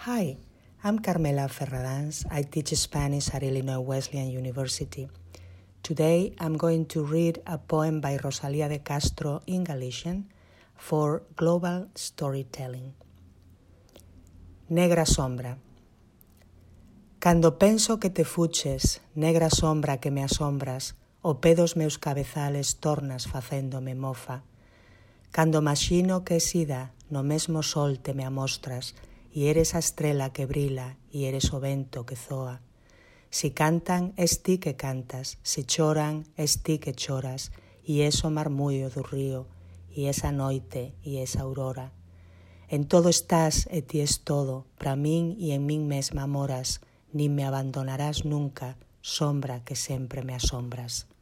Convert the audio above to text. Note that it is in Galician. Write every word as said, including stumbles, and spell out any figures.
Hi, I'm Carmela Ferradans. I teach Spanish at Illinois Wesleyan University. Today I'm going to read a poem by Rosalía de Castro in Galician for Global Storytelling. Negra sombra. Cando penso que te fuches, negra sombra que me asombras, o pé dos meus cabezales tornas facéndome mofa. Cando maxino que sida, no mesmo sol te me amostras, e eres a estrela que brila, e eres o vento que zoa. Si cantan, es ti que cantas, si choran, es ti que choras, e es o marmullo do río, e esa noite, e esa aurora. En todo estás e ti es todo, para min e en min mesma moras, nin me abandonarás nunca, sombra que sempre me asombras.